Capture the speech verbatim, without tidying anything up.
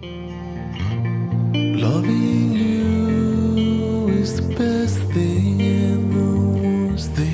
Loving you is the best thing and the worst thing.